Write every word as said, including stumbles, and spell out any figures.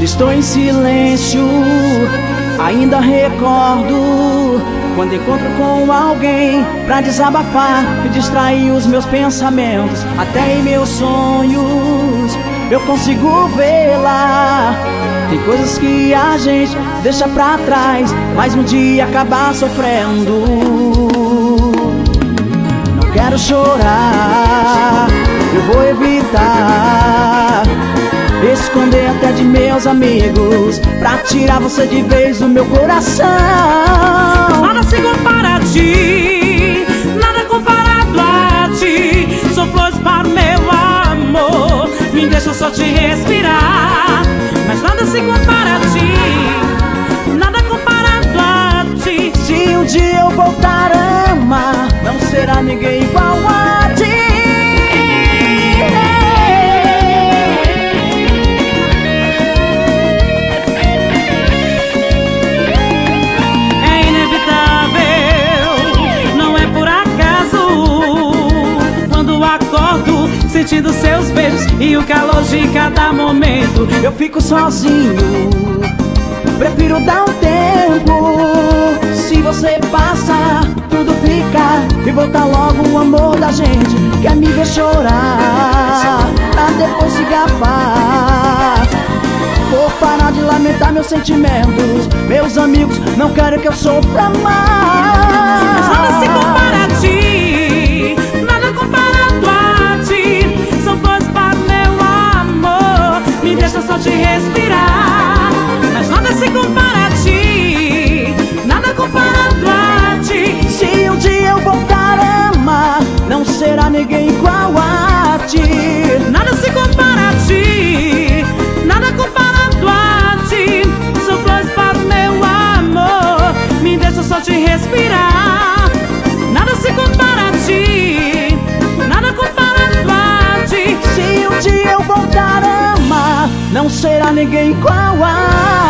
Quando estou em silêncio, ainda recordo quando encontro com alguém pra desabafar e distrair os meus pensamentos. Até em meus sonhos eu consigo vê-la. Tem coisas que a gente deixa pra trás, mas um dia acaba sofrendo. Não quero chorar, eu vou evitar esconder até de meus amigos, pra tirar você de vez do meu coração. Nada se compara a ti, nada comparado a ti. Sou flores para o meu amor, me deixa só te respirar. Mas nada se compara a ti, nada comparado a ti. Se um dia eu voltar a amar, não será ninguém igual a ti. Sentindo seus beijos e o calor de cada momento, eu fico sozinho, prefiro dar um tempo. Se você passar, tudo fica, e voltar logo o amor da gente. Quer me ver chorar, pra depois se gafar. Vou parar de lamentar meus sentimentos, meus amigos não querem que eu sofra mais. Mas nada se compara a ti, nada comparado a ti. São flores para o meu amor, me deixa só te respirar. Mas nada se compara a ti, nada comparado a ti. Se um dia eu voltar a amar, não será ninguém igual a ti. Nada se compara a ti, nada comparado a ti. São flores para o meu amor, me deixa só te respirar. Nada se compara a ti, nada comparado a ti. Se um dia eu voltar a amar, não será ninguém igual a ti.